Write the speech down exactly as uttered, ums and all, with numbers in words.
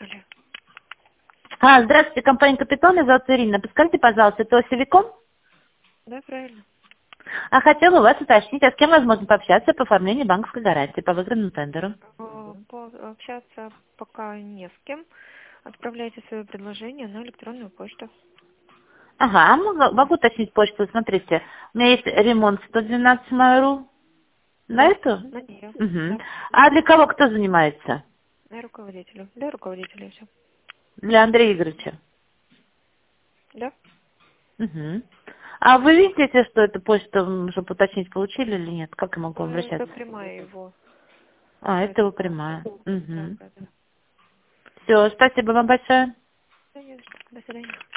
Алло. А, здравствуйте, компания «Капитон», меня зовут Ирина. Подскажите, пожалуйста, это Осевиком? Да, правильно. А хотела бы вас уточнить, а с кем возможно пообщаться по оформлению банковской гарантии по выигранному тендеру? Э, Пообщаться пока не с кем. Отправляйте свое предложение на электронную почту. Ага, а могу, могу уточнить почту, смотрите. У меня есть ремонт сто двенадцать Mail.ru. На Да, эту? на нее. Угу. Да. А для кого кто занимается? На руководителю. Для руководителя все. Для Андрея Игоревича. Да? Угу. А вы видите, что эту почту, м, чтобы уточнить, получили или нет? Как я могу Ну, это обращаться? прямая его. А, это его Поэтому, прямая. да, Угу. да, да. Все, спасибо вам большое. Да, не за что. До свидания.